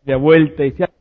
de vuelta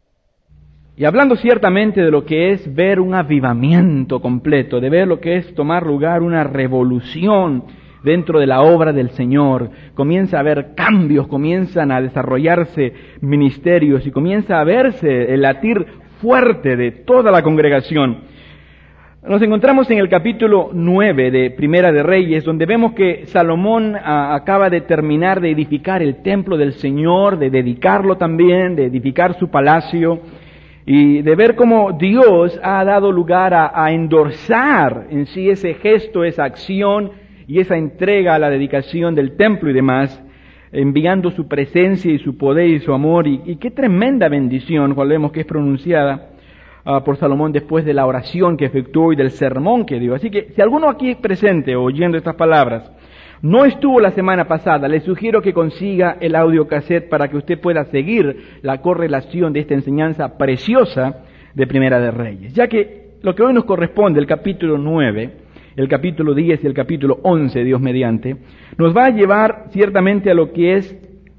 y hablando ciertamente de lo que es ver un avivamiento completo, de ver lo que es tomar lugar una revolución dentro de la obra del Señor. Comienza a haber cambios, comienzan a desarrollarse ministerios y comienza a verse el latir fuerte de toda la congregación. Nos encontramos en el capítulo 9 de Primera de Reyes, donde vemos que Salomón acaba de terminar de edificar el templo del Señor, de dedicarlo también, de edificar su palacio, y de ver cómo Dios ha dado lugar a endorsar en sí ese gesto, esa acción y esa entrega a la dedicación del templo y demás, enviando su presencia y su poder y su amor, y qué tremenda bendición cuando vemos que es pronunciada por Salomón después de la oración que efectuó y del sermón que dio. Así que si alguno aquí presente oyendo estas palabras no estuvo la semana pasada, le sugiero que consiga el audio cassette para que usted pueda seguir la correlación de esta enseñanza preciosa de Primera de Reyes, ya que lo que hoy nos corresponde, el capítulo 9, el capítulo 10 y el capítulo 11, Dios mediante, nos va a llevar ciertamente a lo que es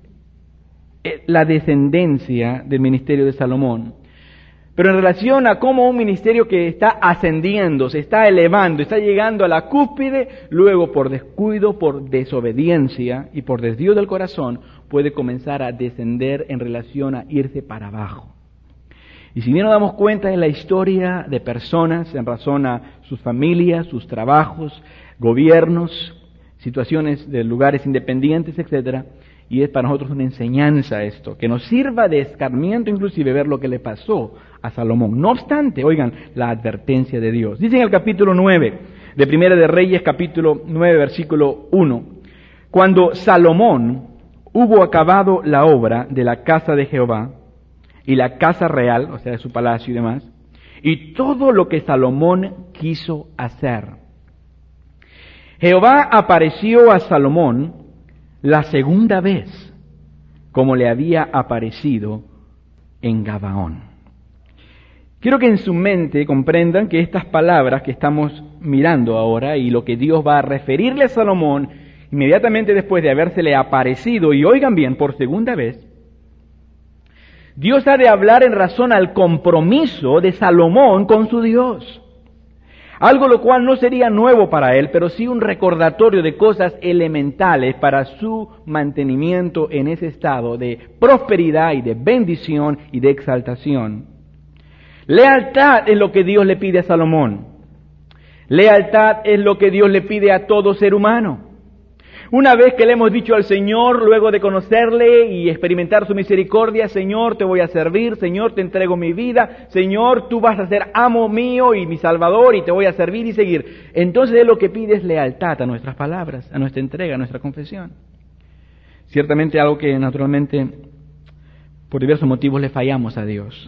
la descendencia del ministerio de Salomón. Pero en relación a cómo un ministerio que está ascendiendo, se está elevando, está llegando a la cúspide, luego por descuido, por desobediencia y por desvío del corazón, puede comenzar a descender en relación a irse para abajo. Y si bien nos damos cuenta en la historia de personas en razón a sus familias, sus trabajos, gobiernos, situaciones de lugares independientes, etcétera, y es para nosotros una enseñanza esto, que nos sirva de escarmiento inclusive ver lo que le pasó a Salomón. No obstante, oigan, la advertencia de Dios. Dice en el capítulo 9 de Primera de Reyes, capítulo 9, versículo 1, cuando Salomón hubo acabado la obra de la casa de Jehová y la casa real, o sea, de su palacio y demás, y todo lo que Salomón quiso hacer, Jehová apareció a Salomón la segunda vez, como le había aparecido en Gabaón. Quiero que en su mente comprendan que estas palabras que estamos mirando ahora y lo que Dios va a referirle a Salomón inmediatamente después de habérsele aparecido, y oigan bien, por segunda vez, Dios ha de hablar en razón al compromiso de Salomón con su Dios. Algo lo cual no sería nuevo para él, pero sí un recordatorio de cosas elementales para su mantenimiento en ese estado de prosperidad y de bendición y de exaltación. Lealtad es lo que Dios le pide a Salomón. Lealtad es lo que Dios le pide a todo ser humano. Una vez que le hemos dicho al Señor, luego de conocerle y experimentar su misericordia, Señor, te voy a servir, Señor, te entrego mi vida, Señor, tú vas a ser amo mío y mi Salvador y te voy a servir y seguir. Entonces Él lo que pide es lealtad a nuestras palabras, a nuestra entrega, a nuestra confesión. Ciertamente algo que naturalmente, por diversos motivos, le fallamos a Dios.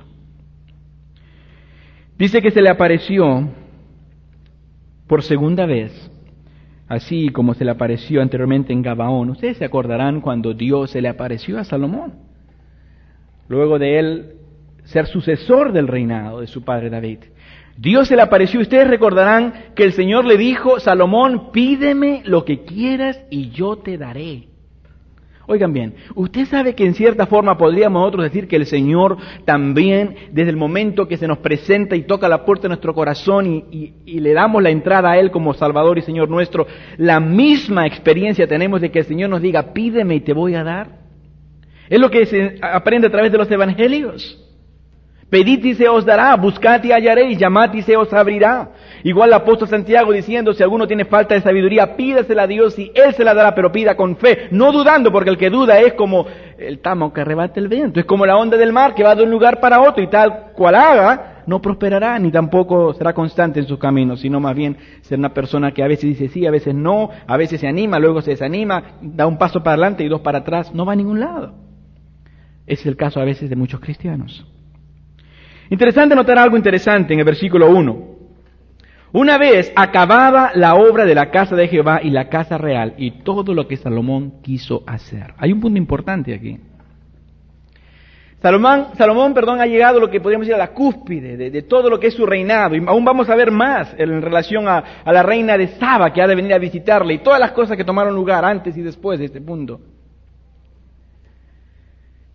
Dice que se le apareció por segunda vez, así como se le apareció anteriormente en Gabaón. Ustedes se acordarán cuando Dios se le apareció a Salomón, luego de él ser sucesor del reinado de su padre David. Dios se le apareció, ustedes recordarán que el Señor le dijo, Salomón, pídeme lo que quieras y yo te daré. Oigan bien, usted sabe que en cierta forma podríamos nosotros decir que el Señor también, desde el momento que se nos presenta y toca la puerta de nuestro corazón y le damos la entrada a Él como Salvador y Señor nuestro, la misma experiencia tenemos de que el Señor nos diga, pídeme y te voy a dar. Es lo que se aprende a través de los evangelios. Pedid y se os dará, buscad y hallaréis, llamad y se os abrirá. Igual el apóstol Santiago diciendo, si alguno tiene falta de sabiduría, pídasela a Dios y Él se la dará, pero pida con fe, no dudando, porque el que duda es como el tamo que arrebata el viento, es como la onda del mar que va de un lugar para otro y tal cual haga, no prosperará, ni tampoco será constante en sus caminos, sino más bien ser una persona que a veces dice sí, a veces no, a veces se anima, luego se desanima, da un paso para adelante y dos para atrás, no va a ningún lado. Ese es el caso a veces de muchos cristianos. Interesante notar algo interesante en el versículo 1. Una vez acabada la obra de la casa de Jehová y la casa real y todo lo que Salomón quiso hacer. Hay un punto importante aquí. Salomón, ha llegado a lo que podríamos decir a la cúspide de todo lo que es su reinado. Y aún vamos a ver más en relación a la reina de Saba que ha de venir a visitarle y todas las cosas que tomaron lugar antes y después de este punto.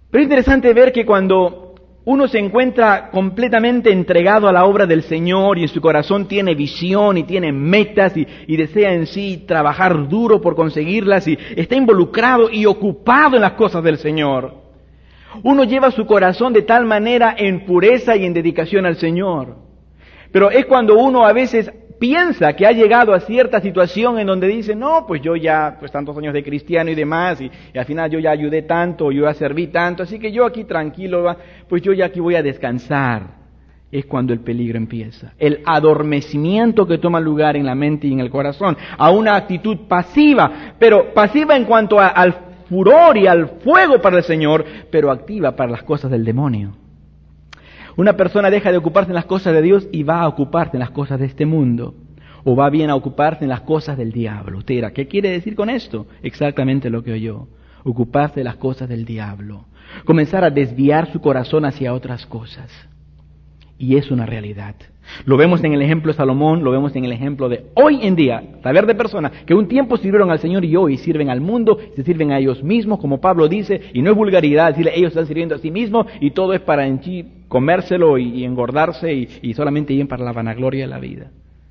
Pero es interesante ver que cuando uno se encuentra completamente entregado a la obra del Señor y en su corazón tiene visión y tiene metas y desea en sí trabajar duro por conseguirlas y está involucrado y ocupado en las cosas del Señor, uno lleva su corazón de tal manera en pureza y en dedicación al Señor. Pero es cuando uno a veces piensa que ha llegado a cierta situación en donde dice, no, pues yo ya, pues tantos años de cristiano y demás, y al final yo ya ayudé tanto, yo ya serví tanto, así que yo aquí tranquilo, pues yo ya aquí voy a descansar. Es cuando el peligro empieza. El adormecimiento que toma lugar en la mente y en el corazón, a una actitud pasiva, pero pasiva en cuanto al furor y al fuego para el Señor, pero activa para las cosas del demonio. Una persona deja de ocuparse en las cosas de Dios y va a ocuparse en las cosas de este mundo. O va bien a ocuparse en las cosas del diablo. Usted dirá, ¿qué quiere decir con esto? Exactamente lo que oyó. Ocuparse de las cosas del diablo. Comenzar a desviar su corazón hacia otras cosas. Y es una realidad. Lo vemos en el ejemplo de Salomón, lo vemos en el ejemplo de hoy en día, saber de personas que un tiempo sirvieron al Señor y hoy sirven al mundo, se sirven a ellos mismos, como Pablo dice, y no es vulgaridad decirle, ellos están sirviendo a sí mismos y todo es para en sí comérselo y engordarse y solamente bien para la vanagloria de la vida.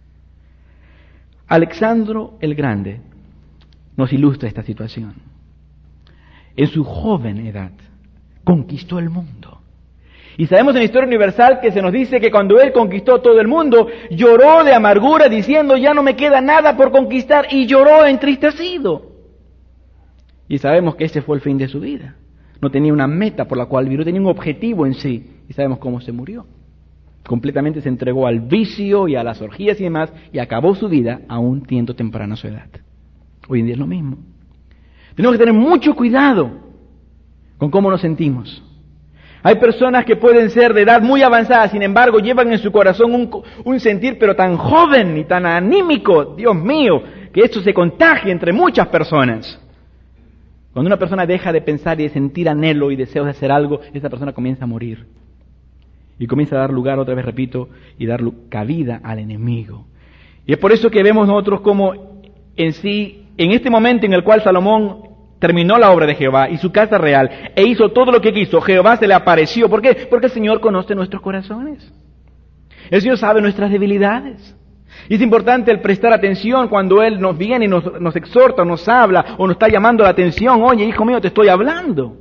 Alexandro el Grande nos ilustra esta situación. En su joven edad conquistó el mundo. Y sabemos en la historia universal que se nos dice que cuando él conquistó todo el mundo, lloró de amargura diciendo, ya no me queda nada por conquistar, y lloró entristecido. Y sabemos que ese fue el fin de su vida. No tenía una meta por la cual vivir, no tenía un objetivo en sí. Y sabemos cómo se murió. Completamente se entregó al vicio y a las orgías y demás, y acabó su vida aún teniendo temprana su edad. Hoy en día es lo mismo. Tenemos que tener mucho cuidado con cómo nos sentimos. Hay personas que pueden ser de edad muy avanzada, sin embargo, llevan en su corazón un sentir pero tan joven y tan anímico, Dios mío, que esto se contagia entre muchas personas. Cuando una persona deja de pensar y de sentir anhelo y deseos de hacer algo, esa persona comienza a morir. Y comienza a dar lugar, otra vez repito, y dar cabida al enemigo. Y es por eso que vemos nosotros como en sí, en este momento en el cual Salomón terminó la obra de Jehová y su casa real e hizo todo lo que quiso, Jehová se le apareció. ¿Por qué? Porque el Señor conoce nuestros corazones. El Señor sabe nuestras debilidades. Y es importante el prestar atención cuando Él nos viene y nos exhorta, nos habla o nos está llamando la atención. Oye, hijo mío, te estoy hablando.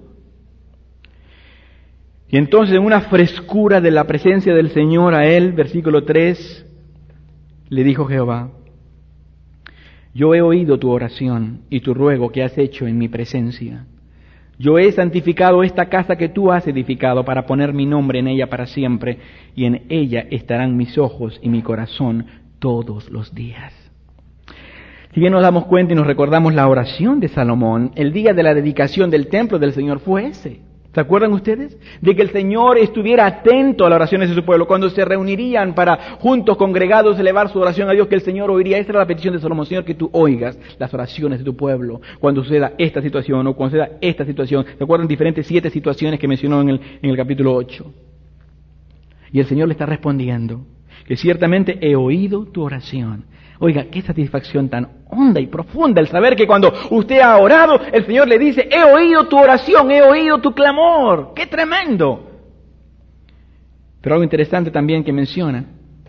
Y entonces en una frescura de la presencia del Señor a él, versículo 3, le dijo Jehová, yo he oído tu oración y tu ruego que has hecho en mi presencia. Yo he santificado esta casa que tú has edificado para poner mi nombre en ella para siempre, y en ella estarán mis ojos y mi corazón todos los días. Si bien nos damos cuenta y nos recordamos la oración de Salomón, el día de la dedicación del templo del Señor fue ese. ¿Se acuerdan ustedes? De que el Señor estuviera atento a las oraciones de su pueblo. Cuando se reunirían para juntos, congregados, elevar su oración a Dios, que el Señor oiría. Esa era la petición de Salomón. Señor, que tú oigas las oraciones de tu pueblo cuando suceda esta situación o cuando suceda esta situación. ¿Se acuerdan? Diferentes 7 situaciones que mencionó en el capítulo 8. Y el Señor le está respondiendo que ciertamente he oído tu oración. Oiga, qué satisfacción tan honda y profunda el saber que cuando usted ha orado, el Señor le dice, he oído tu oración, he oído tu clamor. ¡Qué tremendo! Pero algo interesante también que menciona,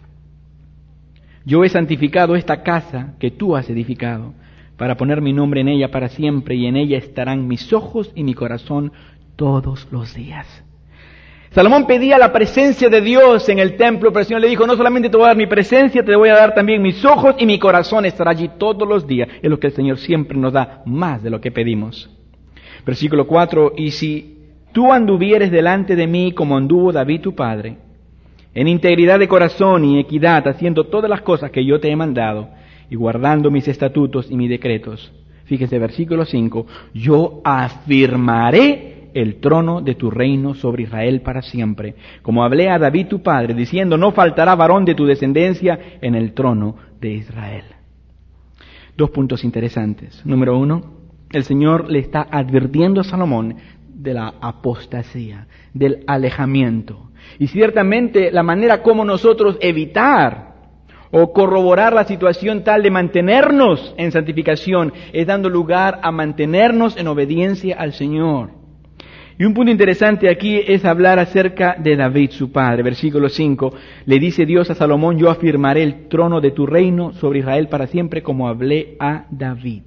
yo he santificado esta casa que tú has edificado para poner mi nombre en ella para siempre, y en ella estarán mis ojos y mi corazón todos los días. Salomón pedía la presencia de Dios en el templo, pero el Señor le dijo, no solamente te voy a dar mi presencia, te voy a dar también mis ojos y mi corazón estará allí todos los días. Es lo que el Señor siempre nos da, más de lo que pedimos. Versículo 4, y si tú anduvieres delante de mí como anduvo David tu padre, en integridad de corazón y equidad, haciendo todas las cosas que yo te he mandado, y guardando mis estatutos y mis decretos. Fíjese, versículo 5, yo afirmaré el trono de tu reino sobre Israel para siempre, como hablé a David tu padre, diciendo, no faltará varón de tu descendencia en el trono de Israel. 2 puntos interesantes. Número 1, el Señor le está advirtiendo a Salomón de la apostasía, del alejamiento. Y ciertamente la manera como nosotros evitar o corroborar la situación tal de mantenernos en santificación es dando lugar a mantenernos en obediencia al Señor. Y un punto interesante aquí es hablar acerca de David, su padre. Versículo 5, le dice Dios a Salomón, yo afirmaré el trono de tu reino sobre Israel para siempre, como hablé a David.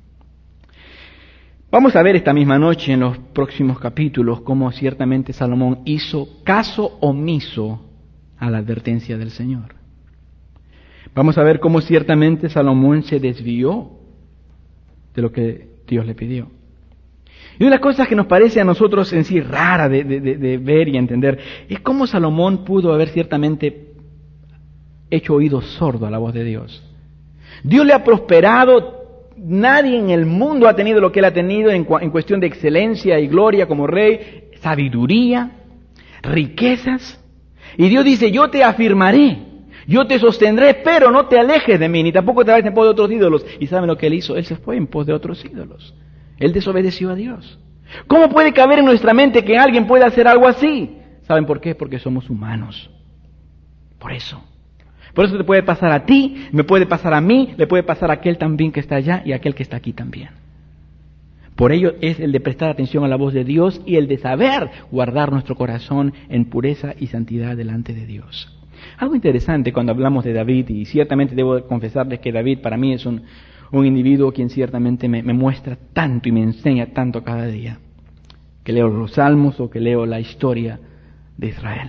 Vamos a ver esta misma noche en los próximos capítulos cómo ciertamente Salomón hizo caso omiso a la advertencia del Señor. Vamos a ver cómo ciertamente Salomón se desvió de lo que Dios le pidió. Y una de las cosas que nos parece a nosotros en sí rara de ver y entender es cómo Salomón pudo haber ciertamente hecho oído sordo a la voz de Dios. Dios le ha prosperado, nadie en el mundo ha tenido lo que él ha tenido en cuestión de excelencia y gloria como rey, sabiduría, riquezas. Y Dios dice, yo te afirmaré, yo te sostendré, pero no te alejes de mí, ni tampoco te vayas en pos de otros ídolos. ¿Y saben lo que él hizo? Él se fue en pos de otros ídolos. Él desobedeció a Dios. ¿Cómo puede caber en nuestra mente que alguien pueda hacer algo así? ¿Saben por qué? Porque somos humanos. Por eso te puede pasar a ti, me puede pasar a mí, le puede pasar a aquel también que está allá y a aquel que está aquí también. Por ello es el de prestar atención a la voz de Dios y el de saber guardar nuestro corazón en pureza y santidad delante de Dios. Algo interesante cuando hablamos de David, y ciertamente debo confesarles que David para mí es un individuo quien ciertamente me muestra tanto y me enseña tanto cada día, que leo los salmos o que leo la historia de Israel.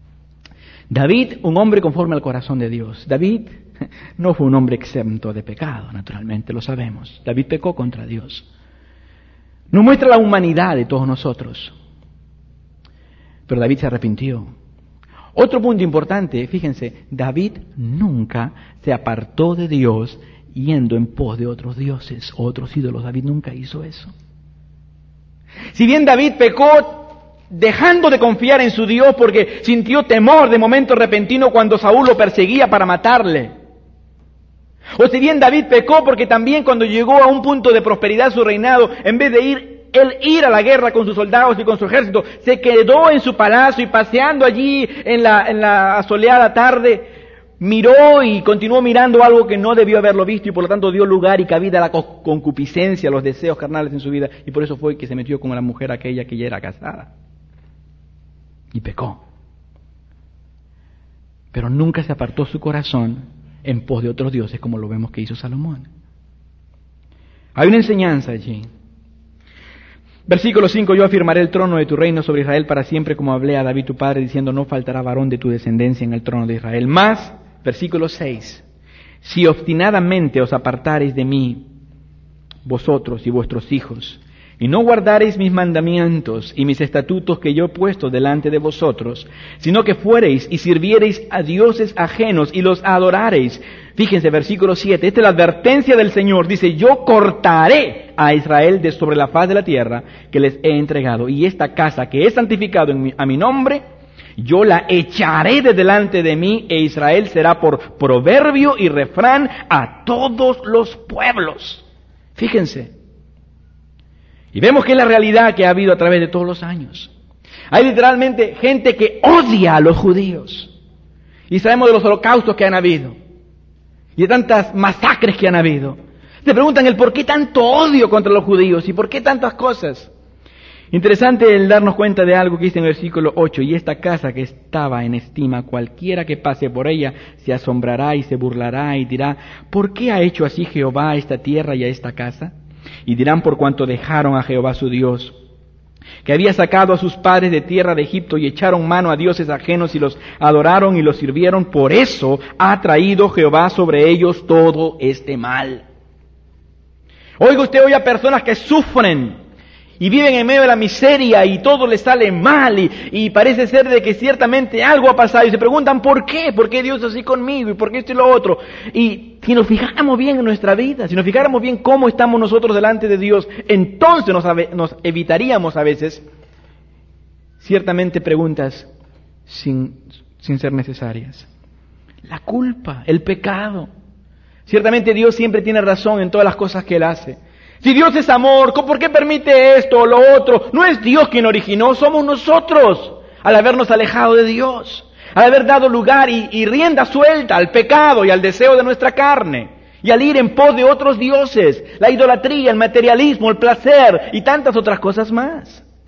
David, un hombre conforme al corazón de Dios. David no fue un hombre exento de pecado, naturalmente, lo sabemos. David pecó contra Dios. Nos muestra la humanidad de todos nosotros. Pero David se arrepintió. Otro punto importante, fíjense, David nunca se apartó de Dios yendo en pos de otros dioses o otros ídolos. David nunca hizo eso. Si bien David pecó dejando de confiar en su Dios porque sintió temor de momento repentino cuando Saúl lo perseguía para matarle. O si bien David pecó porque también cuando llegó a un punto de prosperidad su reinado, en vez de ir a la guerra con sus soldados y con su ejército, se quedó en su palacio y paseando allí en la soleada tarde, miró y continuó mirando algo que no debió haberlo visto y por lo tanto dio lugar y cabida a la concupiscencia, a los deseos carnales en su vida, y por eso fue que se metió con la mujer aquella que ya era casada y pecó. Pero nunca se apartó su corazón en pos de otros dioses como lo vemos que hizo Salomón. Hay una enseñanza allí. Versículo 5, yo afirmaré el trono de tu reino sobre Israel para siempre, como hablé a David tu padre, diciendo, no faltará varón de tu descendencia en el trono de Israel. Mas, versículo 6, si obstinadamente os apartareis de mí, vosotros y vuestros hijos, y no guardareis mis mandamientos y mis estatutos que yo he puesto delante de vosotros, sino que fuereis y sirviereis a dioses ajenos y los adorareis. Fíjense, versículo 7, esta es la advertencia del Señor, dice, yo cortaré a Israel de sobre la faz de la tierra que les he entregado, y esta casa que he santificado a mi nombre, yo la echaré de delante de mí, e Israel será por proverbio y refrán a todos los pueblos. Fíjense. Y vemos que es la realidad que ha habido a través de todos los años. Hay literalmente gente que odia a los judíos. Y sabemos de los holocaustos que han habido. Y de tantas masacres que han habido. Se preguntan el por qué tanto odio contra los judíos y por qué tantas cosas. Interesante el darnos cuenta de algo que dice en el versículo 8. Y esta casa que estaba en estima, cualquiera que pase por ella se asombrará y se burlará y dirá, ¿por qué ha hecho así Jehová a esta tierra y a esta casa? Y dirán por cuanto dejaron a Jehová su Dios, que había sacado a sus padres de tierra de Egipto y echaron mano a dioses ajenos y los adoraron y los sirvieron. Por eso ha traído Jehová sobre ellos todo este mal. Oiga usted hoy a personas que sufren y viven en medio de la miseria y todo les sale mal y parece ser de que ciertamente algo ha pasado y se preguntan ¿por qué? ¿Por qué Dios es así conmigo? ¿Y por qué esto y lo otro? Y si nos fijáramos bien en nuestra vida, si nos fijáramos bien cómo estamos nosotros delante de Dios, entonces nos evitaríamos a veces ciertamente preguntas sin ser necesarias. La culpa, el pecado. Ciertamente Dios siempre tiene razón en todas las cosas que Él hace. Si Dios es amor, ¿por qué permite esto o lo otro? No es Dios quien originó, somos nosotros, al habernos alejado de Dios, al haber dado lugar y rienda suelta al pecado y al deseo de nuestra carne, y al ir en pos de otros dioses, la idolatría, el materialismo, el placer y tantas otras cosas más.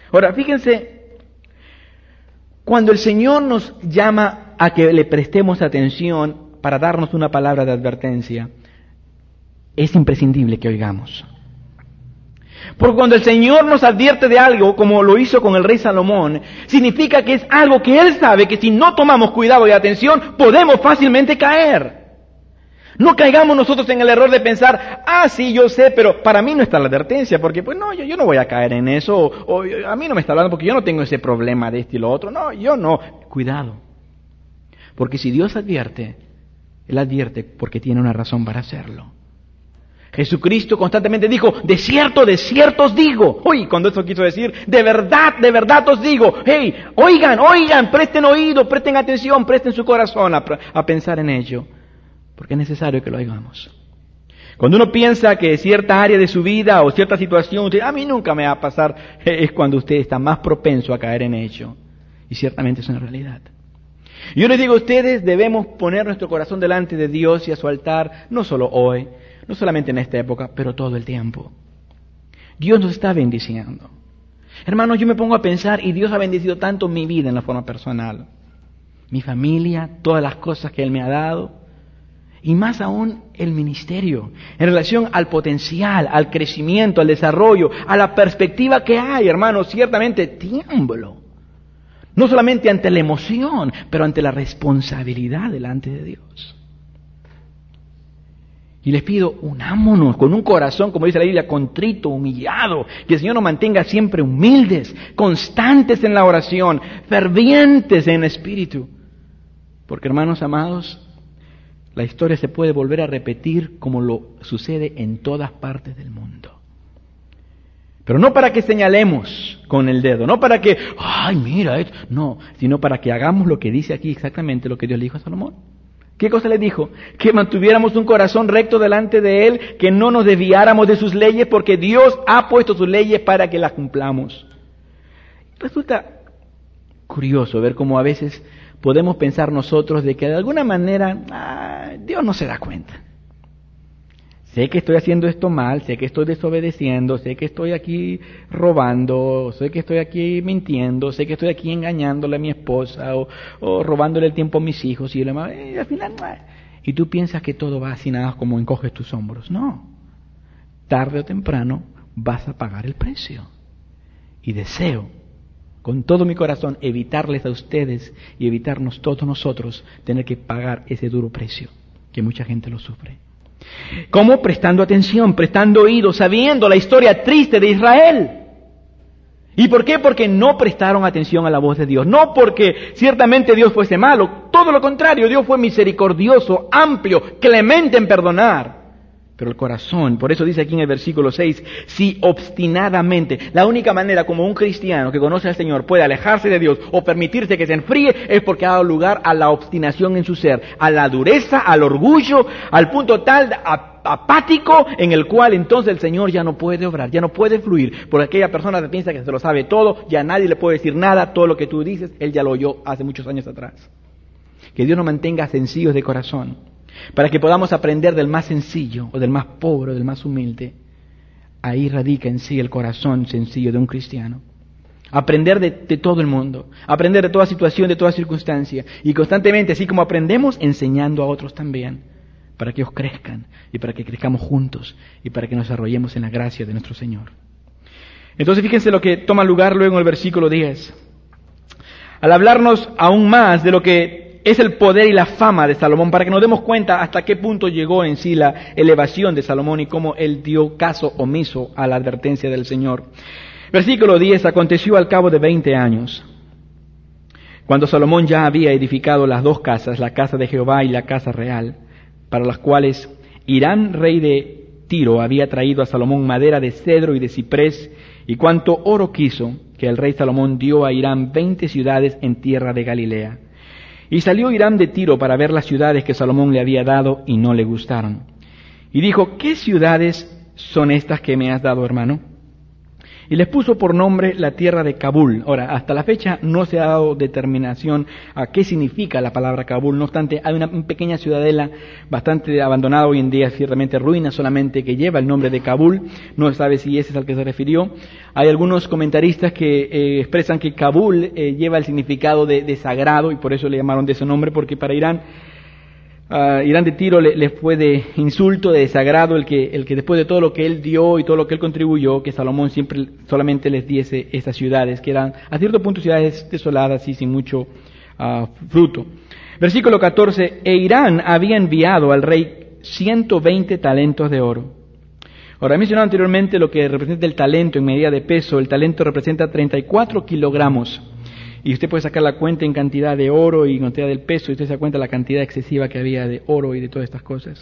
Ahora, fíjense, cuando el Señor nos llama a que le prestemos atención para darnos una palabra de advertencia, es imprescindible que oigamos. Porque cuando el Señor nos advierte de algo, como lo hizo con el rey Salomón, significa que es algo que Él sabe que si no tomamos cuidado y atención, podemos fácilmente caer. No caigamos nosotros en el error de pensar, sí, yo sé, pero para mí no está la advertencia, porque pues no, yo no voy a caer en eso, o a mí no me está hablando porque yo no tengo ese problema de esto y lo otro, no, yo no. Cuidado, porque si Dios advierte, Él advierte porque tiene una razón para hacerlo. Jesucristo constantemente dijo, de cierto os digo. Cuando eso quiso decir, de verdad os digo. Hey, oigan, presten oído, presten atención, presten su corazón a pensar en ello. Porque es necesario que lo oigamos. Cuando uno piensa que cierta área de su vida o cierta situación, usted, a mí nunca me va a pasar, es cuando usted está más propenso a caer en ello. Y ciertamente es una realidad. Yo les digo, ustedes debemos poner nuestro corazón delante de Dios y a su altar, no solo hoy, no solamente en esta época, pero todo el tiempo. Dios nos está bendiciendo. Hermanos, yo me pongo a pensar y Dios ha bendecido tanto mi vida en la forma personal. Mi familia, todas las cosas que Él me ha dado. Y más aún el ministerio, en relación al potencial, al crecimiento, al desarrollo, a la perspectiva que hay, hermanos, ciertamente tiemblo. No solamente ante la emoción, pero ante la responsabilidad delante de Dios. Y les pido, unámonos con un corazón, como dice la Biblia, contrito, humillado, que el Señor nos mantenga siempre humildes, constantes en la oración, fervientes en espíritu. Porque, hermanos amados, la historia se puede volver a repetir como lo sucede en todas partes del mundo. Pero no para que señalemos con el dedo, no para que, mira esto, no, sino para que hagamos lo que dice aquí exactamente lo que Dios le dijo a Salomón. ¿Qué cosa le dijo? Que mantuviéramos un corazón recto delante de Él, que no nos desviáramos de sus leyes, porque Dios ha puesto sus leyes para que las cumplamos. Resulta curioso ver cómo a veces podemos pensar nosotros de que de alguna manera Dios no se da cuenta. Sé que estoy haciendo esto mal, sé que estoy desobedeciendo, sé que estoy aquí robando, sé que estoy aquí mintiendo, sé que estoy aquí engañándole a mi esposa o robándole el tiempo a mis hijos y al final y tú piensas que todo va así nada como encoges tus hombros. No, tarde o temprano vas a pagar el precio. Y deseo con todo mi corazón evitarles a ustedes y evitarnos todos nosotros tener que pagar ese duro precio que mucha gente lo sufre. ¿Cómo? Prestando atención, prestando oído, sabiendo la historia triste de Israel. ¿Y por qué? Porque no prestaron atención a la voz de Dios. No porque ciertamente Dios fuese malo, todo lo contrario, Dios fue misericordioso, amplio, clemente en perdonar. Pero el corazón, por eso dice aquí en el versículo 6, si obstinadamente, la única manera como un cristiano que conoce al Señor puede alejarse de Dios o permitirse que se enfríe es porque ha dado lugar a la obstinación en su ser, a la dureza, al orgullo, al punto tal apático en el cual entonces el Señor ya no puede obrar, ya no puede fluir, porque aquella persona que piensa que se lo sabe todo, ya nadie le puede decir nada, todo lo que tú dices, Él ya lo oyó hace muchos años atrás. Que Dios nos mantenga sencillos de corazón, para que podamos aprender del más sencillo, o del más pobre, o del más humilde. Ahí radica en sí el corazón sencillo de un cristiano. Aprender de todo el mundo, aprender de toda situación, de toda circunstancia, y constantemente, así como aprendemos, enseñando a otros también, para que ellos crezcan, y para que crezcamos juntos, y para que nos desarrollemos en la gracia de nuestro Señor. Entonces fíjense lo que toma lugar luego en el versículo 10. Al hablarnos aún más de lo que es el poder y la fama de Salomón, para que nos demos cuenta hasta qué punto llegó en sí la elevación de Salomón y cómo él dio caso omiso a la advertencia del Señor. Versículo 10, aconteció al cabo de 20 años, cuando Salomón ya había edificado las dos casas, la casa de Jehová y la casa real, para las cuales Hiram, rey de Tiro, había traído a Salomón madera de cedro y de ciprés, y cuanto oro quiso, que el rey Salomón dio a Hiram 20 ciudades en tierra de Galilea. Y salió Hiram de Tiro para ver las ciudades que Salomón le había dado y no le gustaron. Y dijo, ¿qué ciudades son estas que me has dado, hermano? y les puso por nombre la tierra de Kabul. Ahora, hasta la fecha no se ha dado determinación a qué significa la palabra Kabul. No obstante, hay una pequeña ciudadela bastante abandonada hoy en día, ciertamente ruina solamente, que lleva el nombre de Kabul. No se sabe si ese es al que se refirió. Hay algunos comentaristas que expresan que Kabul lleva el significado de sagrado, y por eso le llamaron de ese nombre, porque para Irán de Tiro le fue de insulto, de desagrado el que después de todo lo que él dio y todo lo que él contribuyó, que Salomón siempre solamente les diese estas ciudades, que eran a cierto punto ciudades desoladas y sin mucho fruto. Versículo 14, e Irán había enviado al rey 120 talentos de oro. Ahora, he mencionado anteriormente lo que representa el talento en medida de peso. El talento representa 34 kilogramos. Y usted puede sacar la cuenta en cantidad de oro y en cantidad del peso, y usted se da cuenta de la cantidad excesiva que había de oro y de todas estas cosas.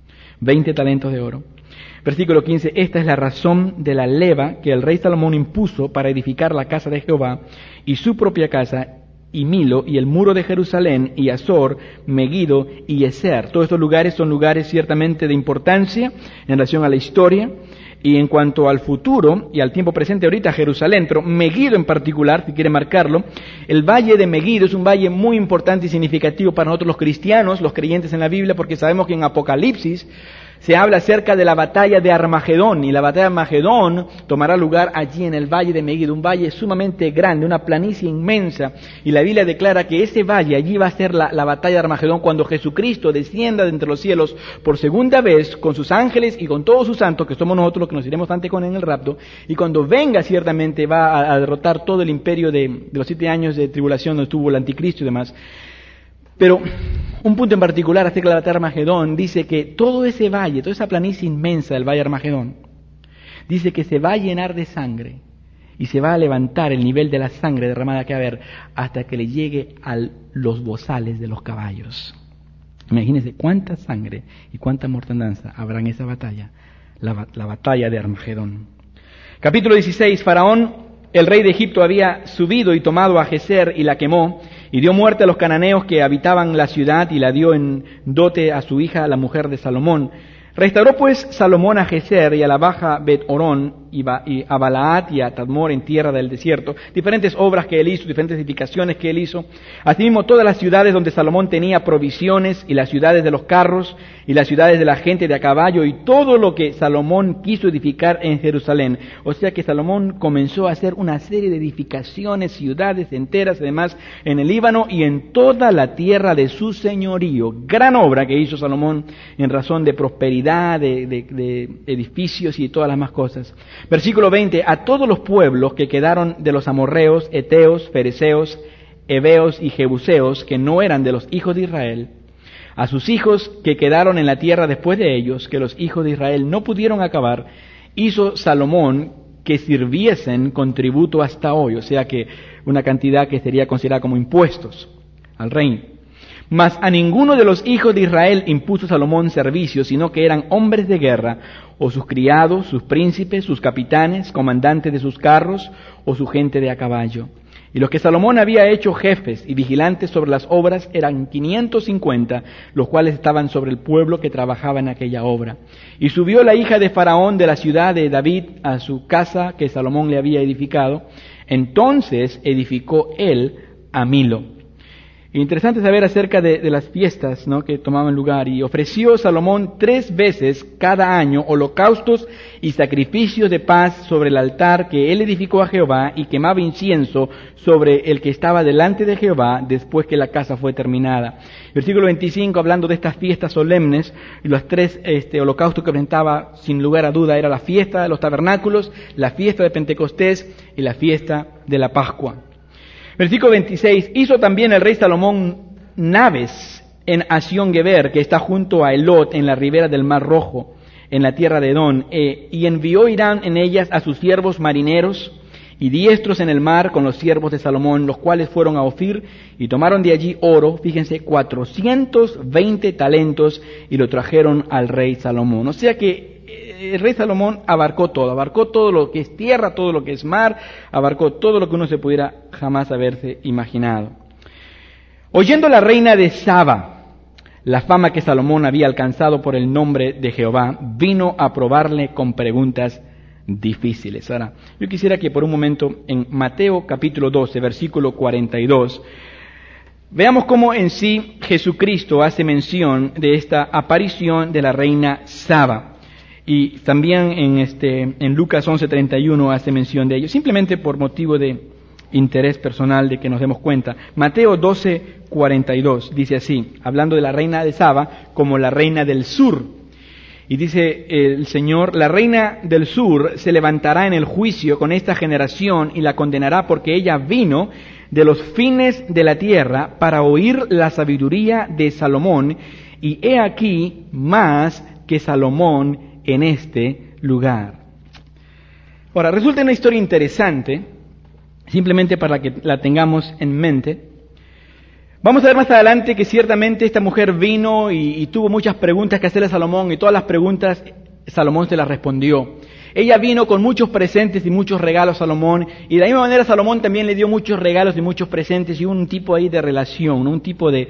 20 talentos de oro. Versículo 15, esta es la razón de la leva que el rey Salomón impuso para edificar la casa de Jehová y su propia casa, y Milo, y el muro de Jerusalén, y Azor, Megiddo, y Ezer. Todos estos lugares son lugares ciertamente de importancia en relación a la historia, y en cuanto al futuro y al tiempo presente ahorita, Jerusalén, pero Megiddo en particular, si quiere marcarlo, el valle de Megiddo es un valle muy importante y significativo para nosotros los cristianos, los creyentes en la Biblia, porque sabemos que en Apocalipsis se habla acerca de la batalla de Armagedón, y la batalla de Armagedón tomará lugar allí en el valle de Megiddo, un valle sumamente grande, una planicie inmensa, y la Biblia declara que ese valle, allí va a ser la batalla de Armagedón, cuando Jesucristo descienda de entre los cielos por segunda vez, con sus ángeles y con todos sus santos, que somos nosotros los que nos iremos antes con en el rapto, y cuando venga ciertamente va a derrotar todo el imperio de los 7 años de tribulación donde estuvo el anticristo y demás. Pero un punto en particular acerca de la batalla de Armagedón dice que todo ese valle, toda esa planicie inmensa del valle de Armagedón, dice que se va a llenar de sangre y se va a levantar el nivel de la sangre derramada que va a haber hasta que le llegue a los bozales de los caballos. Imagínense cuánta sangre y cuánta mortandad habrá en esa batalla, la batalla de Armagedón. Capítulo 16, Faraón, el rey de Egipto, había subido y tomado a Geser y la quemó, y dio muerte a los cananeos que habitaban la ciudad, y la dio en dote a su hija, la mujer de Salomón. Restauró pues Salomón a Geser y a la baja Bet-Orón y a Balaat y a Tadmor en tierra del desierto. Diferentes obras que él hizo, diferentes edificaciones que él hizo. Asimismo todas las ciudades donde Salomón tenía provisiones, y las ciudades de los carros, y las ciudades de la gente de a caballo, y todo lo que Salomón quiso edificar en Jerusalén. O sea que Salomón comenzó a hacer una serie de edificaciones, ciudades enteras, además en el Líbano y en toda la tierra de su señorío. Gran obra que hizo Salomón en razón de prosperidad, de edificios y todas las más cosas. Versículo 20, a todos los pueblos que quedaron de los amorreos, eteos, fereceos, heveos y jebuseos, que no eran de los hijos de Israel, a sus hijos que quedaron en la tierra después de ellos, que los hijos de Israel no pudieron acabar, hizo Salomón que sirviesen con tributo hasta hoy, o sea que una cantidad que sería considerada como impuestos al reino. Mas a ninguno de los hijos de Israel impuso Salomón servicio, sino que eran hombres de guerra, o sus criados, sus príncipes, sus capitanes, comandantes de sus carros, o su gente de a caballo. Y los que Salomón había hecho jefes y vigilantes sobre las obras eran 550, los cuales estaban sobre el pueblo que trabajaba en aquella obra. Y subió la hija de Faraón de la ciudad de David a su casa que Salomón le había edificado. Entonces edificó él a Milo. Interesante saber acerca de las fiestas, ¿no?, que tomaban lugar. Y ofreció Salomón 3 veces cada año holocaustos y sacrificios de paz sobre el altar que él edificó a Jehová, y quemaba incienso sobre el que estaba delante de Jehová después que la casa fue terminada. Versículo 25, hablando de estas fiestas solemnes, y los 3 holocaustos que presentaba sin lugar a duda era la fiesta de los tabernáculos, la fiesta de Pentecostés y la fiesta de la Pascua. Versículo 26, hizo también el rey Salomón naves en Azión-Geber, que está junto a Elot, en la ribera del Mar Rojo, en la tierra de Edom, y envió Irán en ellas a sus siervos marineros y diestros en el mar con los siervos de Salomón, los cuales fueron a Ofir y tomaron de allí oro, fíjense, 420 talentos, y lo trajeron al rey Salomón. O sea que el rey Salomón abarcó todo lo que es tierra, todo lo que es mar, abarcó todo lo que uno se pudiera jamás haberse imaginado. Oyendo la reina de Saba la fama que Salomón había alcanzado por el nombre de Jehová, vino a probarle con preguntas difíciles. Ahora, yo quisiera que por un momento en Mateo capítulo 12, versículo 42, veamos cómo en sí Jesucristo hace mención de esta aparición de la reina Saba. Y también en Lucas 11:31 hace mención de ello, simplemente por motivo de interés personal de que nos demos cuenta. Mateo 12:42 dice así, hablando de la reina de Saba como la reina del sur. Y dice el Señor, la reina del sur se levantará en el juicio con esta generación y la condenará porque ella vino de los fines de la tierra para oír la sabiduría de Salomón, y he aquí más que Salomón en este lugar. Ahora, resulta una historia interesante, simplemente para que la tengamos en mente. Vamos a ver más adelante que ciertamente esta mujer vino y tuvo muchas preguntas que hacerle a Salomón, y todas las preguntas Salomón se las respondió. Ella vino con muchos presentes y muchos regalos a Salomón, y de la misma manera Salomón también le dio muchos regalos y muchos presentes, y un tipo ahí de relación, un tipo de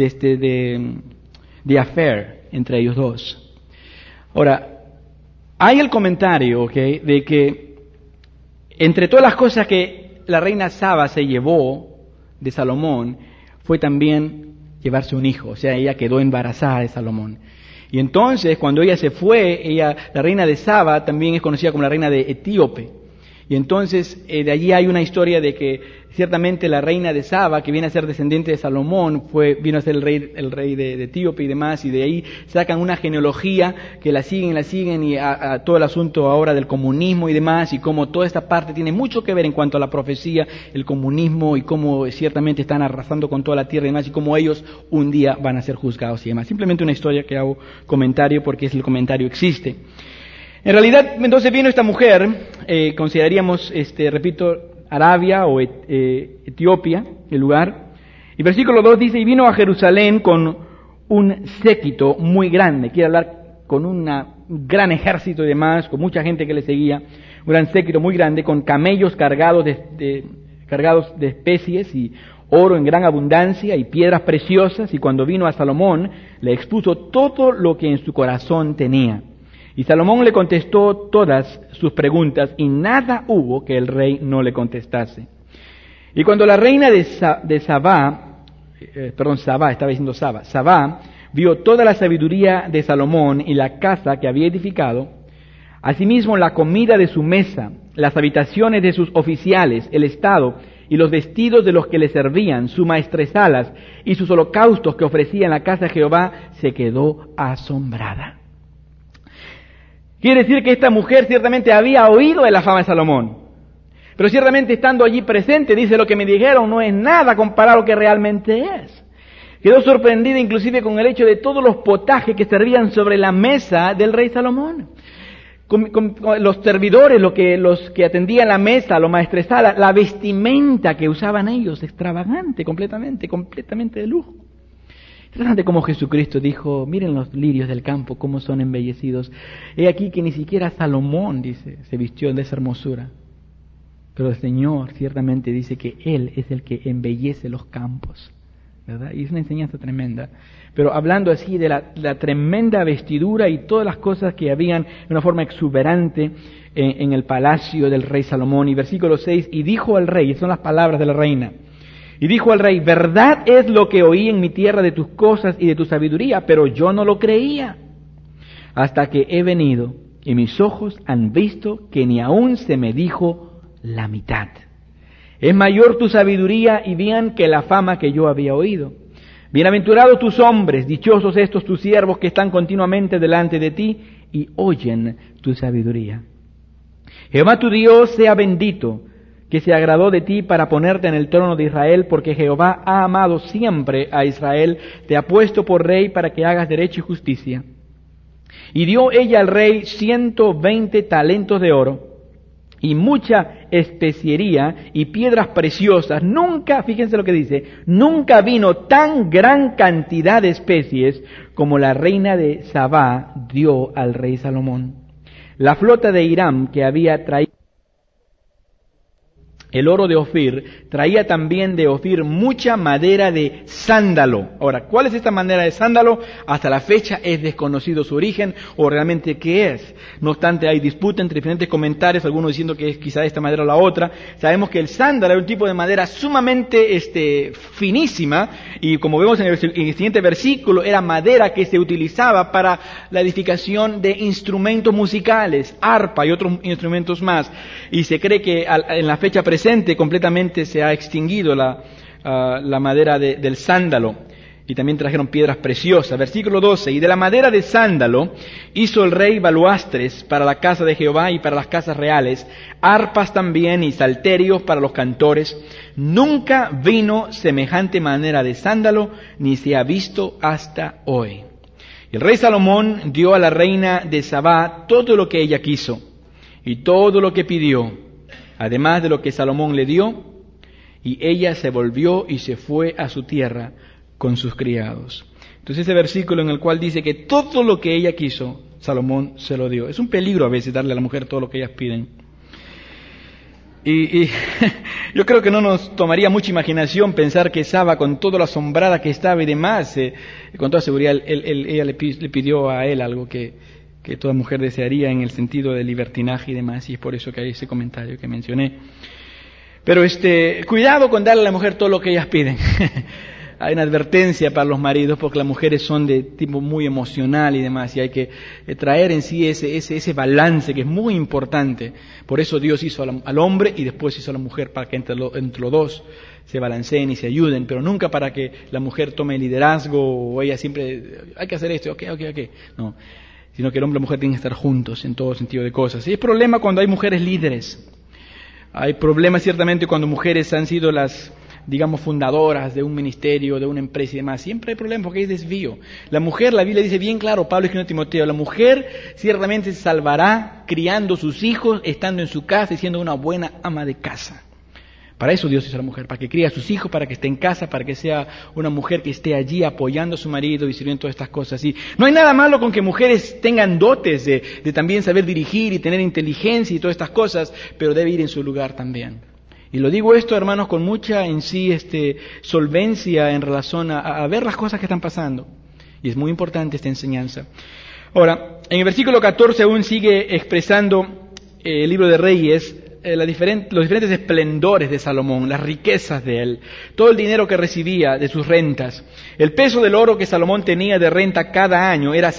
affair entre ellos dos. Ahora, hay el comentario, de que entre todas las cosas que la reina Saba se llevó de Salomón, fue también llevarse un hijo, o sea, ella quedó embarazada de Salomón. Y entonces, cuando ella se fue, la reina de Saba también es conocida como la reina de Etíope. Y entonces, de allí hay una historia de que ciertamente la reina de Saba, que viene a ser descendiente de Salomón, vino a ser el rey de Etíope y demás, y de ahí sacan una genealogía que la siguen, y a todo el asunto ahora del comunismo y demás, y cómo toda esta parte tiene mucho que ver en cuanto a la profecía, el comunismo, y cómo ciertamente están arrasando con toda la tierra y demás, y cómo ellos un día van a ser juzgados y demás. Simplemente una historia que hago comentario porque el comentario existe. En realidad, entonces vino esta mujer, consideraríamos, repito, Arabia o Etiopía, el lugar. Y versículo 2 dice, y vino a Jerusalén con un séquito muy grande. Quiere hablar con un gran ejército y demás, con mucha gente que le seguía. Un gran séquito muy grande, con camellos cargados de especies y oro en gran abundancia y piedras preciosas. Y cuando vino a Salomón, le expuso todo lo que en su corazón tenía. Y Salomón le contestó todas sus preguntas, y nada hubo que el rey no le contestase. Y cuando la reina Sabá vio toda la sabiduría de Salomón y la casa que había edificado, asimismo la comida de su mesa, las habitaciones de sus oficiales, el estado y los vestidos de los que le servían, sus maestresalas y sus holocaustos que ofrecía en la casa de Jehová, se quedó asombrada. Quiere decir que esta mujer ciertamente había oído de la fama de Salomón, pero ciertamente estando allí presente, dice, lo que me dijeron no es nada comparado a lo que realmente es. Quedó sorprendida inclusive con el hecho de todos los potajes que servían sobre la mesa del rey Salomón. Con los servidores, los que atendían la mesa, los maestresalas, la vestimenta que usaban ellos, extravagante, completamente de lujo. Interesante como Jesucristo dijo, miren los lirios del campo, cómo son embellecidos. He aquí que ni siquiera Salomón, dice, se vistió de esa hermosura. Pero el Señor ciertamente dice que Él es el que embellece los campos, ¿verdad? Y es una enseñanza tremenda. Pero hablando así de la tremenda vestidura y todas las cosas que habían de una forma exuberante en el palacio del rey Salomón. Y versículo 6, y dijo al rey, son las palabras de la reina, y dijo al rey, verdad es lo que oí en mi tierra de tus cosas y de tu sabiduría, pero yo no lo creía, hasta que he venido y mis ojos han visto que ni aún se me dijo la mitad. Es mayor tu sabiduría y bien que la fama que yo había oído. Bienaventurados tus hombres, dichosos estos tus siervos que están continuamente delante de ti y oyen tu sabiduría. Jehová tu Dios sea bendito, que se agradó de ti para ponerte en el trono de Israel, porque Jehová ha amado siempre a Israel, te ha puesto por rey para que hagas derecho y justicia. Y dio ella al rey 120 talentos de oro, y mucha especiería y piedras preciosas. Nunca, fíjense lo que dice, nunca vino tan gran cantidad de especies como la reina de Sabá dio al rey Salomón. La flota de Hiram que había traído El oro de Ofir traía también de Ofir mucha madera de sándalo. Ahora, ¿cuál es esta madera de sándalo? Hasta la fecha es desconocido su origen o realmente qué es. No obstante, hay disputa entre diferentes comentarios, algunos diciendo que es quizá esta madera o la otra. Sabemos que el sándalo era un tipo de madera sumamente finísima y como vemos en el siguiente versículo, era madera que se utilizaba para la edificación de instrumentos musicales, arpa y otros instrumentos más. Y se cree que en la fecha presente completamente se ha extinguido la madera del sándalo, y también trajeron piedras preciosas. Versículo 12, y de la madera de sándalo hizo el rey baluastres para la casa de Jehová y para las casas reales, arpas también y salterios para los cantores. Nunca vino semejante manera de sándalo, ni se ha visto hasta hoy. Y el rey Salomón dio a la reina de Sabá todo lo que ella quiso, y todo lo que pidió, además de lo que Salomón le dio, y ella se volvió y se fue a su tierra con sus criados. Entonces ese versículo en el cual dice que todo lo que ella quiso, Salomón se lo dio. Es un peligro a veces darle a la mujer todo lo que ellas piden. Y yo creo que no nos tomaría mucha imaginación pensar que Saba, con toda la asombrada que estaba y demás, con toda seguridad ella le pidió a él algo que toda mujer desearía en el sentido de libertinaje y demás, y es por eso que hay ese comentario que mencioné. Pero cuidado con darle a la mujer todo lo que ellas piden. Hay una advertencia para los maridos porque las mujeres son de tipo muy emocional y demás, y hay que traer en sí ese balance que es muy importante. Por eso Dios hizo al hombre y después hizo a la mujer, para que entre los dos se balanceen y se ayuden, pero nunca para que la mujer tome el liderazgo o ella siempre, hay que hacer esto, ok. No, sino que el hombre y la mujer tienen que estar juntos en todo sentido de cosas. Y es problema cuando hay mujeres líderes. Hay problemas ciertamente cuando mujeres han sido las, digamos, fundadoras de un ministerio, de una empresa y demás. Siempre hay problemas porque hay desvío. La mujer, la Biblia dice bien claro, Pablo escribió a Timoteo, la mujer ciertamente se salvará criando sus hijos, estando en su casa y siendo una buena ama de casa. Para eso Dios hizo a la mujer, para que críe a sus hijos, para que esté en casa, para que sea una mujer que esté allí apoyando a su marido y sirviendo todas estas cosas. Y no hay nada malo con que mujeres tengan dotes de también saber dirigir y tener inteligencia y todas estas cosas, pero debe ir en su lugar también. Y lo digo esto, hermanos, con mucha en sí solvencia en relación a ver las cosas que están pasando. Y es muy importante esta enseñanza. Ahora, en el versículo 14 aún sigue expresando el libro de Reyes, los diferentes esplendores de Salomón, las riquezas de él, todo el dinero que recibía de sus rentas. El peso del oro que Salomón tenía de renta cada año era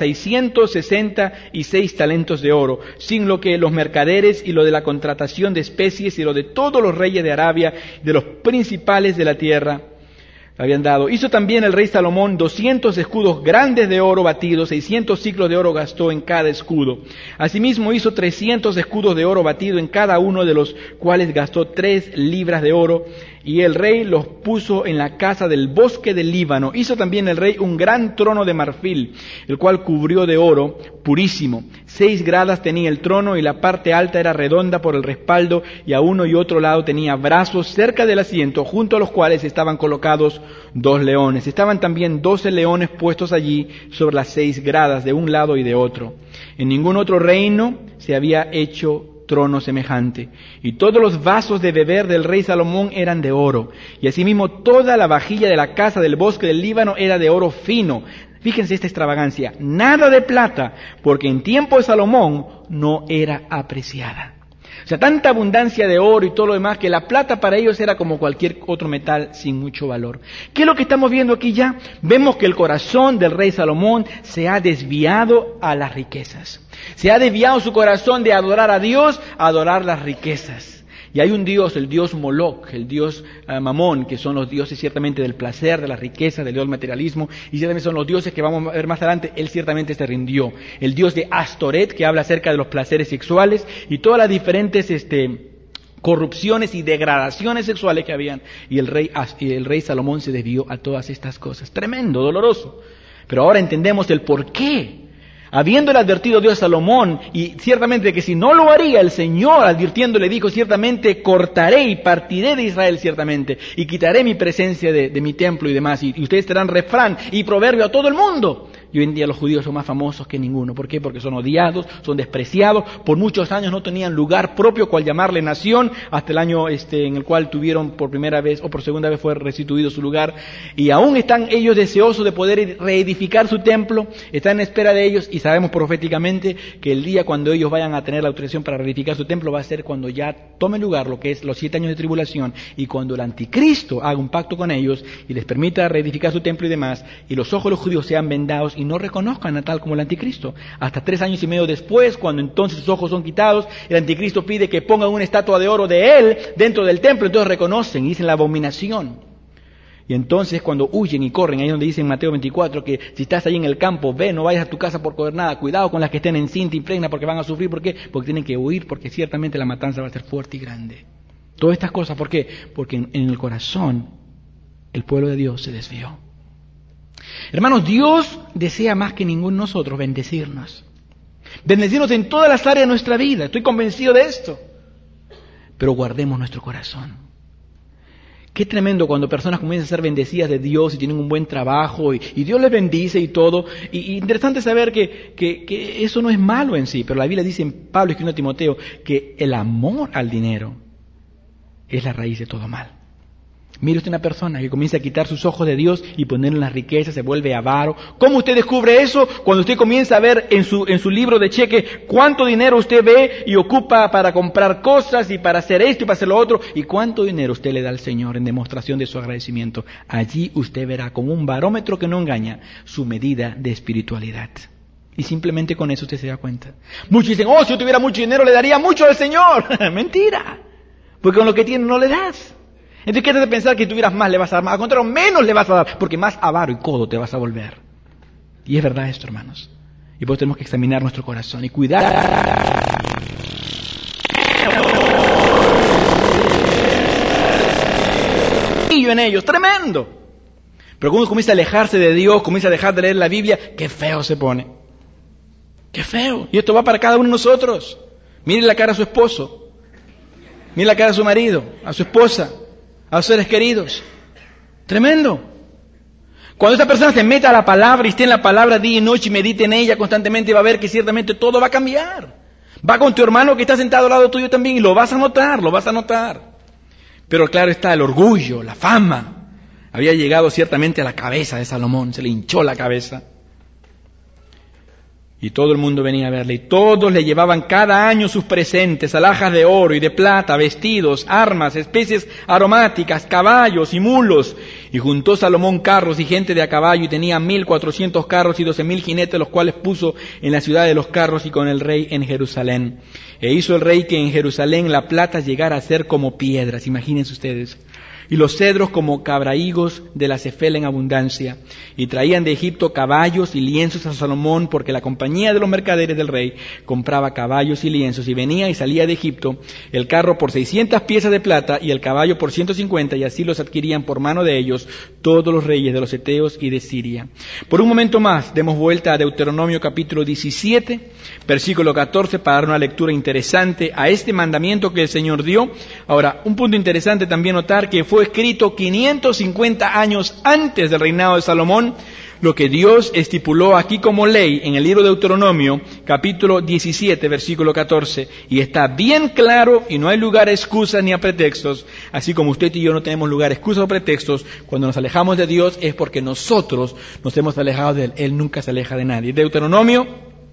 666 talentos de oro, sin lo que los mercaderes y lo de la contratación de especies y lo de todos los reyes de Arabia, de los principales de la tierra, habían dado. Hizo también el rey Salomón 200 escudos grandes de oro batidos, 600 siclos de oro gastó en cada escudo. Asimismo hizo 300 escudos de oro batido en cada uno, de los cuales gastó 3 libras de oro, y el rey los puso en la casa del bosque del Líbano. Hizo también el rey un gran trono de marfil, el cual cubrió de oro purísimo. 6 gradas tenía el trono, y la parte alta era redonda por el respaldo, y a uno y otro lado tenía brazos cerca del asiento, junto a los cuales estaban colocados 2 leones. Estaban también 12 leones puestos allí sobre las 6 gradas, de un lado y de otro. En ningún otro reino se había hecho trono semejante. Y todos los vasos de beber del rey Salomón eran de oro. Y asimismo toda la vajilla de la casa del bosque del Líbano era de oro fino. Fíjense esta extravagancia. Nada de plata, porque en tiempo de Salomón no era apreciada. O sea, tanta abundancia de oro y todo lo demás, que la plata para ellos era como cualquier otro metal sin mucho valor. ¿Qué es lo que estamos viendo aquí ya? Vemos que el corazón del rey Salomón se ha desviado a las riquezas. Se ha desviado su corazón de adorar a Dios a adorar las riquezas. Y hay un dios, el dios Moloch, el dios Mamón, que son los dioses ciertamente del placer, de la riqueza, del materialismo, y ciertamente son los dioses que vamos a ver más adelante. Él ciertamente se rindió. El dios de Astoret, que habla acerca de los placeres sexuales y todas las diferentes corrupciones y degradaciones sexuales que habían. Y el rey Salomón se desvió a todas estas cosas. Tremendo, doloroso. Pero ahora entendemos el por qué. Habiéndole advertido Dios a Salomón, y ciertamente que si no lo haría, el Señor advirtiéndole dijo, ciertamente cortaré y partiré de Israel ciertamente, y quitaré mi presencia de mi templo y demás, y ustedes tendrán refrán y proverbio a todo el mundo. Y hoy en día los judíos son más famosos que ninguno. ¿Por qué? Porque son odiados, son despreciados. Por muchos años no tenían lugar propio cual llamarle nación, hasta el año en el cual tuvieron por primera vez o por segunda vez fue restituido su lugar. Y aún están ellos deseosos de poder reedificar su templo, están en espera de ellos, y sabemos proféticamente que el día cuando ellos vayan a tener la autorización para reedificar su templo va a ser cuando ya tome lugar lo que es los 7 años de tribulación, y cuando el anticristo haga un pacto con ellos y les permita reedificar su templo y demás, y los ojos de los judíos sean vendados y no reconozcan a tal como el anticristo. Hasta 3 años y medio después, cuando entonces sus ojos son quitados, el anticristo pide que pongan una estatua de oro de él dentro del templo, entonces reconocen y dicen la abominación. Y entonces cuando huyen y corren, ahí es donde dice en Mateo 24 que si estás ahí en el campo, ve, no vayas a tu casa por coger nada, cuidado con las que estén encinta y pregna porque van a sufrir. ¿Por qué? Porque tienen que huir, porque ciertamente la matanza va a ser fuerte y grande. Todas estas cosas, ¿por qué? Porque en el corazón el pueblo de Dios se desvió. Hermanos, Dios desea más que ninguno de nosotros bendecirnos. Bendecirnos en todas las áreas de nuestra vida, estoy convencido de esto. Pero guardemos nuestro corazón. Qué tremendo cuando personas comienzan a ser bendecidas de Dios y tienen un buen trabajo y Dios les bendice y todo. Y interesante saber que eso no es malo en sí, pero la Biblia dice en Pablo escribiendo a Timoteo que el amor al dinero es la raíz de todo mal. Mire usted una persona que comienza a quitar sus ojos de Dios y ponerlo en las riquezas, se vuelve avaro. ¿Cómo usted descubre eso? Cuando usted comienza a ver en su libro de cheque cuánto dinero usted ve y ocupa para comprar cosas y para hacer esto y para hacer lo otro, y cuánto dinero usted le da al Señor en demostración de su agradecimiento. Allí usted verá con un barómetro que no engaña su medida de espiritualidad. Y simplemente con eso usted se da cuenta. Muchos dicen, si yo tuviera mucho dinero le daría mucho al Señor. Mentira, porque con lo que tiene no le das. Entonces, ¿qué te hace pensar que si tuvieras más le vas a dar más? Al contrario, menos le vas a dar, porque más avaro y codo te vas a volver. Y es verdad esto, hermanos. Y por eso tenemos que examinar nuestro corazón y cuidar. Y en ellos, tremendo. Pero cuando uno comienza a alejarse de Dios, comienza a dejar de leer la Biblia, qué feo se pone. Qué feo. Y esto va para cada uno de nosotros. Mire la cara a su esposo. Mire la cara a su marido, a su esposa, a los seres queridos. Tremendo. Cuando esa persona se meta a la palabra y esté en la palabra día y noche y medite en ella constantemente, va a ver que ciertamente todo va a cambiar. Va con tu hermano que está sentado al lado tuyo también y lo vas a notar, lo vas a notar. Pero claro está, el orgullo, la fama, había llegado ciertamente a la cabeza de Salomón, se le hinchó la cabeza. Y todo el mundo venía a verle, y todos le llevaban cada año sus presentes, alhajas de oro y de plata, vestidos, armas, especies aromáticas, caballos y mulos. Y juntó Salomón carros y gente de a caballo, y tenía 1,400 carros y 12,000 jinetes, los cuales puso en la ciudad de los carros y con el rey en Jerusalén. E hizo el rey que en Jerusalén la plata llegara a ser como piedras, imagínense ustedes. Y los cedros como cabrahigos de la cefela en abundancia. Y traían de Egipto caballos y lienzos a Salomón, porque la compañía de los mercaderes del rey compraba caballos y lienzos, y venía y salía de Egipto el carro por 600 piezas de plata y el caballo por 150, y así los adquirían por mano de ellos todos los reyes de los heteos y de Siria. Por un momento más, demos vuelta a Deuteronomio capítulo 17, versículo 14, para dar una lectura interesante a este mandamiento que el Señor dio. Ahora, un punto interesante también notar que fue escrito 550 años antes del reinado de Salomón, lo que Dios estipuló aquí como ley en el libro de Deuteronomio, capítulo 17, versículo 14, y está bien claro y no hay lugar a excusas ni a pretextos, así como usted y yo no tenemos lugar a excusas o pretextos. Cuando nos alejamos de Dios es porque nosotros nos hemos alejado de Él, Él nunca se aleja de nadie. Deuteronomio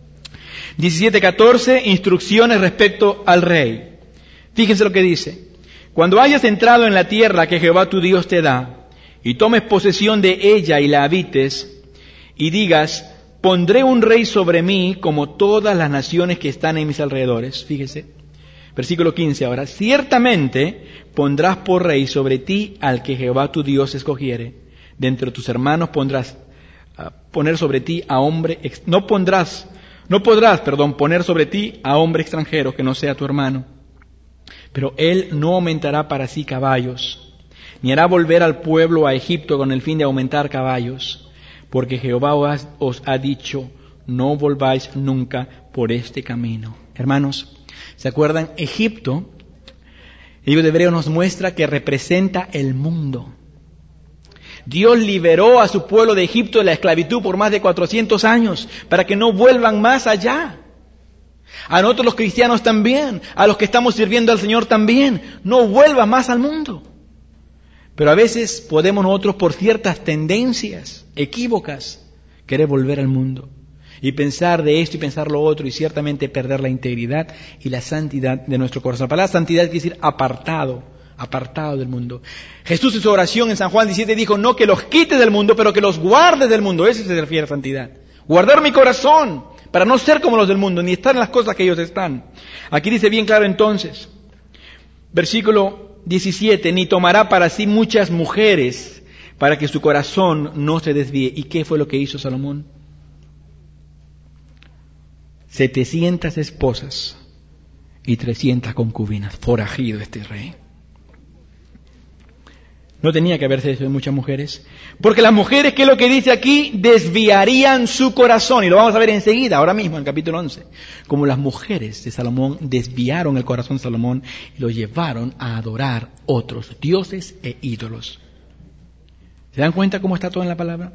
17, 14, instrucciones respecto al rey. Fíjense lo que dice. Cuando hayas entrado en la tierra que Jehová tu Dios te da, y tomes posesión de ella y la habites, y digas, pondré un rey sobre mí como todas las naciones que están en mis alrededores. Fíjese, versículo 15 ahora, ciertamente pondrás por rey sobre ti al que Jehová tu Dios escogiere. De entre tus hermanos pondrás poner sobre ti a hombre, no podrás poner sobre ti a hombre extranjero que no sea tu hermano. Pero él no aumentará para sí caballos, ni hará volver al pueblo a Egipto con el fin de aumentar caballos, porque Jehová os ha dicho, no volváis nunca por este camino. Hermanos, ¿se acuerdan? Egipto, el libro de Hebreos nos muestra que representa el mundo. Dios liberó a su pueblo de Egipto de la esclavitud por más de 400 años para que no vuelvan más allá. A nosotros los cristianos también, a los que estamos sirviendo al Señor también, no vuelvan más al mundo. Pero a veces podemos nosotros, por ciertas tendencias equívocas, querer volver al mundo y pensar de esto y pensar lo otro y ciertamente perder la integridad y la santidad de nuestro corazón. La palabra santidad quiere decir apartado del mundo. Jesús en su oración en San Juan 17 dijo, no que los quites del mundo, pero que los guardes del mundo. Eso se refiere a santidad. Guardar mi corazón para no ser como los del mundo, ni estar en las cosas que ellos están. Aquí dice bien claro entonces, versículo 17, ni tomará para sí muchas mujeres para que su corazón no se desvíe. ¿Y qué fue lo que hizo Salomón? 700 esposas y 300 concubinas. Forajido este rey. No tenía que haberse hecho de muchas mujeres, porque las mujeres, ¿qué es lo que dice aquí? Desviarían su corazón, y lo vamos a ver enseguida, ahora mismo en el capítulo 11, como las mujeres de Salomón desviaron el corazón de Salomón y lo llevaron a adorar otros dioses e ídolos. ¿Se dan cuenta cómo está todo en la palabra?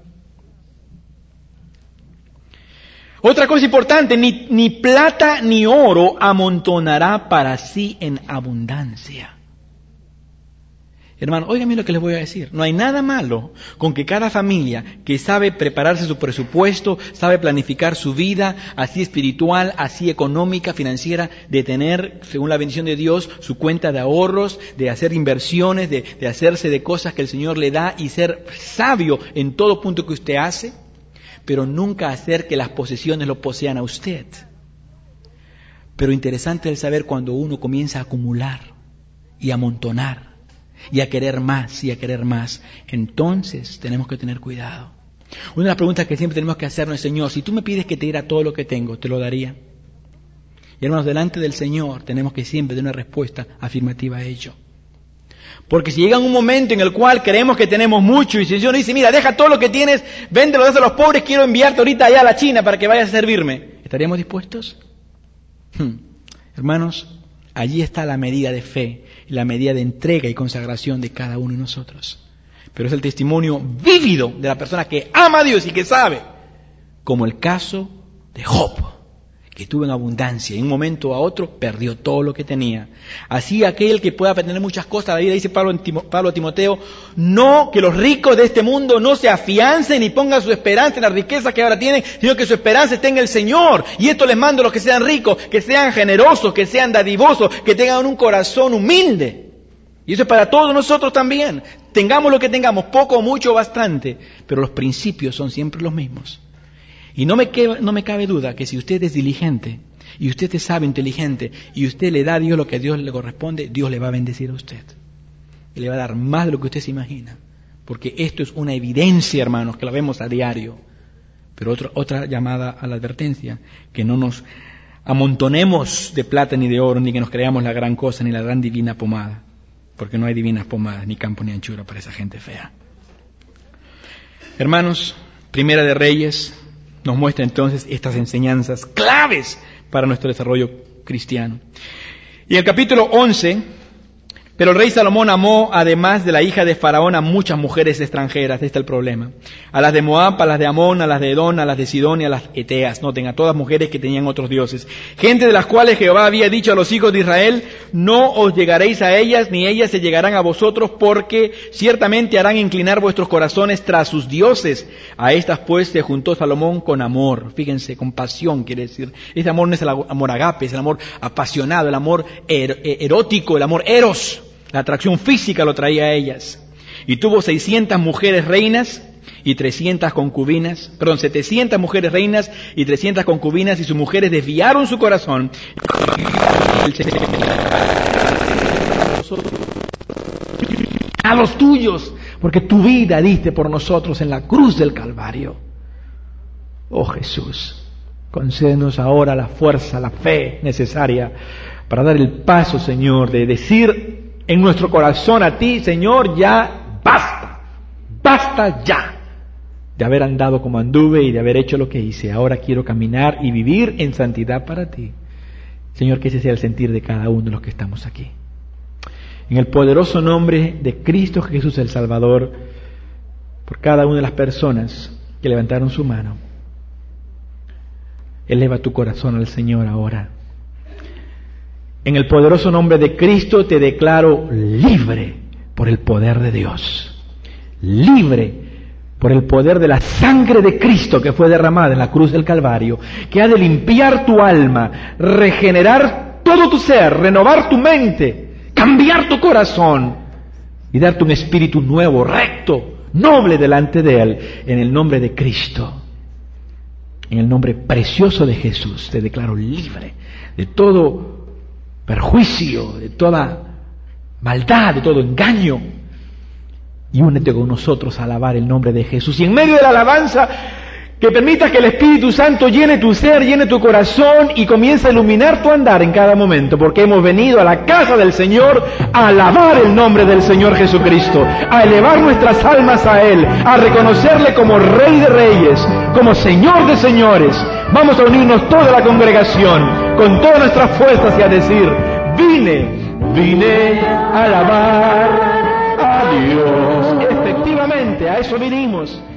Otra cosa importante, ni plata ni oro amontonará para sí en abundancia. Hermano, óigame lo que les voy a decir. No hay nada malo con que cada familia que sabe prepararse su presupuesto, sabe planificar su vida, así espiritual, así económica, financiera, de tener, según la bendición de Dios, su cuenta de ahorros, de hacer inversiones, de hacerse de cosas que el Señor le da y ser sabio en todo punto que usted hace, pero nunca hacer que las posesiones lo posean a usted. Pero interesante es saber cuando uno comienza a acumular y a amontonar y a querer más y a querer más, entonces tenemos que tener cuidado. Una de las preguntas que siempre tenemos que hacernos es, Señor, si tú me pides que te diera todo lo que tengo, ¿te lo daría? Y hermanos, delante del Señor tenemos que siempre dar una respuesta afirmativa a ello. Porque si llega un momento en el cual creemos que tenemos mucho y el Señor dice, mira, deja todo lo que tienes, véndelo, dáselo a los pobres, quiero enviarte ahorita allá a la China para que vayas a servirme, ¿estaríamos dispuestos? Hermanos, allí está la medida de fe, la medida de entrega y consagración de cada uno de nosotros. Pero es el testimonio vívido de la persona que ama a Dios y que sabe, como el caso de Job, que tuvo en abundancia y en un momento a otro perdió todo lo que tenía. Así aquel que pueda tener muchas cosas, la vida dice Pablo a Timoteo, no que los ricos de este mundo no se afiancen ni pongan su esperanza en las riquezas que ahora tienen, sino que su esperanza esté en el Señor. Y esto les mando a los que sean ricos, que sean generosos, que sean dadivosos, que tengan un corazón humilde. Y eso es para todos nosotros también. Tengamos lo que tengamos, poco, mucho, bastante, pero los principios son siempre los mismos. Y no me cabe duda que si usted es diligente, y usted es sabio, inteligente, y usted le da a Dios lo que a Dios le corresponde, Dios le va a bendecir a usted. Y le va a dar más de lo que usted se imagina. Porque esto es una evidencia, hermanos, que la vemos a diario. Pero otra llamada a la advertencia, que no nos amontonemos de plata ni de oro, ni que nos creamos la gran cosa, ni la gran divina pomada. Porque no hay divinas pomadas, ni campo ni anchura para esa gente fea. Hermanos, Primera de Reyes nos muestra entonces estas enseñanzas claves para nuestro desarrollo cristiano. Y en el capítulo 11, pero el rey Salomón amó, además de la hija de Faraón, a muchas mujeres extranjeras. Este es el problema. A las de Moab, a las de Amón, a las de Edom, a las de Sidón y a las eteas. Noten, a todas mujeres que tenían otros dioses. Gente de las cuales Jehová había dicho a los hijos de Israel, no os llegaréis a ellas, ni ellas se llegarán a vosotros, porque ciertamente harán inclinar vuestros corazones tras sus dioses. A estas pues se juntó Salomón con amor. Fíjense, con pasión quiere decir. Este amor no es el amor agape, es el amor apasionado, el amor erótico, el amor eros. La atracción física lo traía a ellas. Y tuvo 600 mujeres reinas y 300 concubinas, 700 mujeres reinas y 300 concubinas, y sus mujeres desviaron su corazón a los tuyos, porque tu vida diste por nosotros en la cruz del Calvario. Oh Jesús, concédenos ahora la fuerza, la fe necesaria para dar el paso, Señor, de decir en nuestro corazón a ti, Señor, ya basta ya de haber andado como anduve y de haber hecho lo que hice. Ahora quiero caminar y vivir en santidad para ti. Señor, que ese sea el sentir de cada uno de los que estamos aquí. En el poderoso nombre de Cristo Jesús el Salvador, por cada una de las personas que levantaron su mano. Eleva tu corazón al Señor ahora. En el poderoso nombre de Cristo te declaro libre por el poder de Dios. Libre por el poder de la sangre de Cristo que fue derramada en la cruz del Calvario, que ha de limpiar tu alma, regenerar todo tu ser, renovar tu mente, cambiar tu corazón y darte un espíritu nuevo, recto, noble delante de Él, en el nombre de Cristo. En el nombre precioso de Jesús te declaro libre de todo perjuicio, de toda maldad, de todo engaño. Y únete con nosotros a alabar el nombre de Jesús. Y en medio de la alabanza, que permitas que el Espíritu Santo llene tu ser, llene tu corazón y comience a iluminar tu andar en cada momento, porque hemos venido a la casa del Señor a alabar el nombre del Señor Jesucristo, a elevar nuestras almas a Él, a reconocerle como Rey de Reyes, como Señor de Señores. Vamos a unirnos toda la congregación con todas nuestras fuerzas y a decir: vine a alabar a Dios. Efectivamente, a eso vinimos.